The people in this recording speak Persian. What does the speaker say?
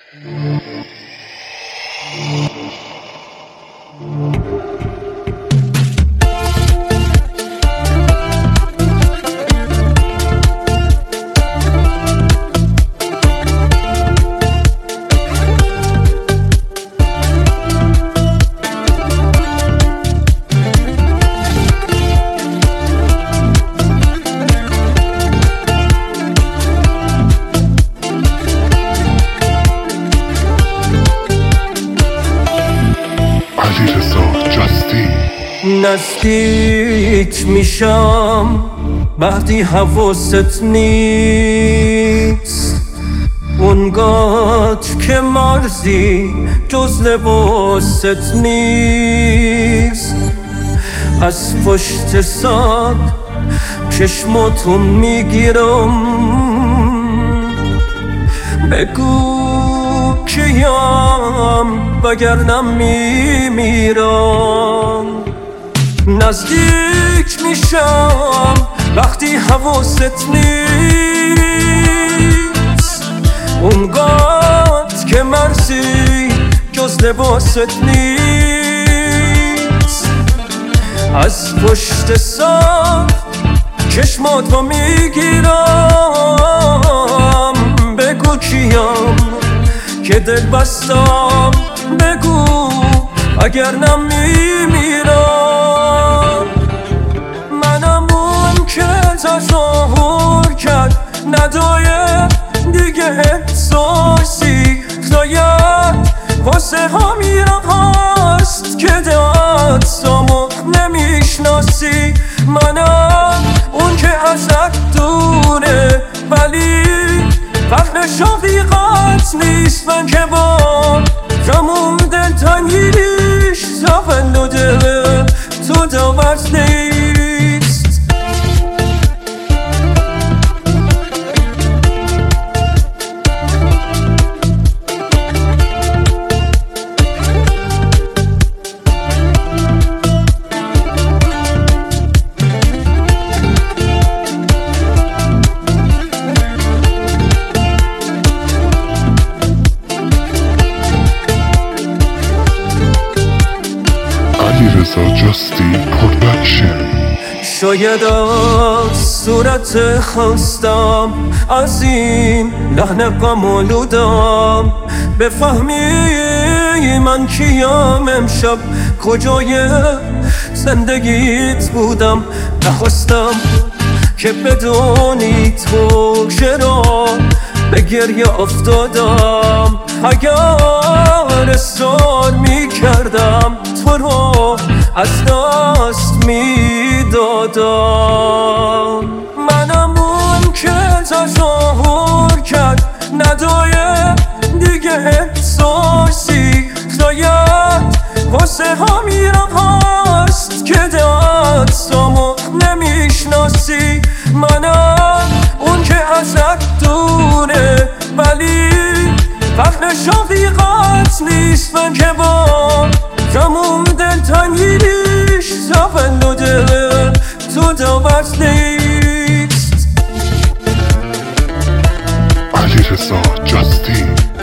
نزدیک میشم وقتی حواست نیست، اونقدر که مرزی جز لباست نیست. از پشت سر چشماتو میگیرم، بگو کیم وگرنه میمیرم. نزدیک میشم وقتی حواست نیست، اونقدر که مرزی جز لباست نیست. از پشت سر چشماتو میگیرم، بگو کیم که دل بستم، بگو اگر نمیمیرم. منم اون که تظاهر کرد ندای دیگه احساسی، شاید واسه همیرم هست که دستامو نمیشناسی. منم اون که ازت دوره ولی فقر شفیقت نیست، من که با تموم دلتنگیش تولد تو داوت نیست. شاید از صورت خستم، از این لحن غم آلودم، بفهمی من کیم، امشب کجای زندگیت بودم. نخواستم که بدونی تو چرا به گریه افتادم. اگر اصرار میکردم تو رو از دست میدادم. منم اون که تظاهر کرد ندای دیگه احساسی، شاید واسه همیرم هست که دستامو نمیشناسی. منم اون که ازت دوره ولی فقر شفیقت نیست، من که با تموم دلتنگیش تولد تو داوت نیست. علیرضا جاستی.